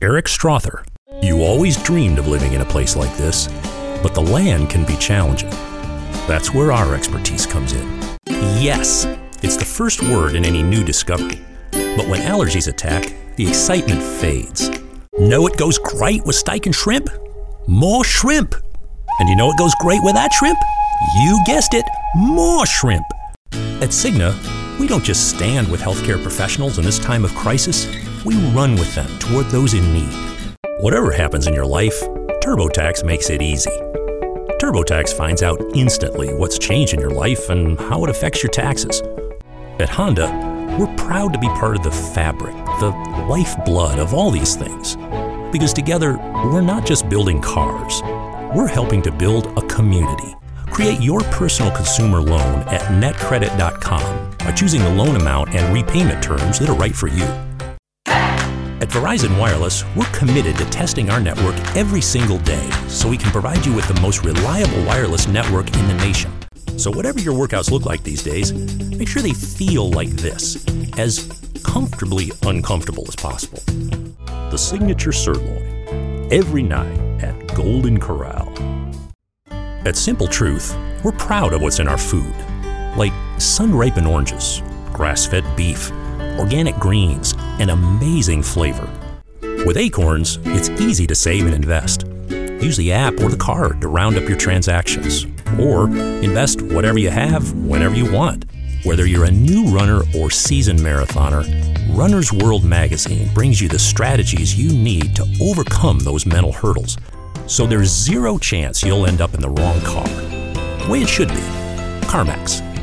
Eric Strother. You always dreamed of living in a place like this, but the land can be challenging. That's where our expertise comes in. Yes, it's the first word in any new discovery. But when allergies attack, the excitement fades. Know it goes great with steak and shrimp? More shrimp! And you know what goes great with that shrimp? You guessed it, more shrimp! At Cigna, we don't just stand with healthcare professionals in this time of crisis, we run with them toward those in need. Whatever happens in your life, TurboTax makes it easy. TurboTax finds out instantly what's changed in your life and how it affects your taxes. At Honda, we're proud to be part of the fabric, the lifeblood of all these things. Because together, we're not just building cars, we're helping to build a community. Create your personal consumer loan at netcredit.com by choosing the loan amount and repayment terms that are right for you. At Verizon Wireless, we're committed to testing our network every single day so we can provide you with the most reliable wireless network in the nation. So whatever your workouts look like these days, make sure they feel like this, as comfortably uncomfortable as possible. The signature sirloin, every night at Golden Corral. At Simple Truth, we're proud of what's in our food, like sun-ripened oranges, grass-fed beef, organic greens, and amazing flavor. With Acorns, it's easy to save and invest. Use the app or the card to round up your transactions, or invest whatever you have whenever you want. Whether you're a new runner or seasoned marathoner, Runner's World magazine brings you the strategies you need to overcome those mental hurdles, so there's zero chance you'll end up in the wrong car. The way it should be. CarMax.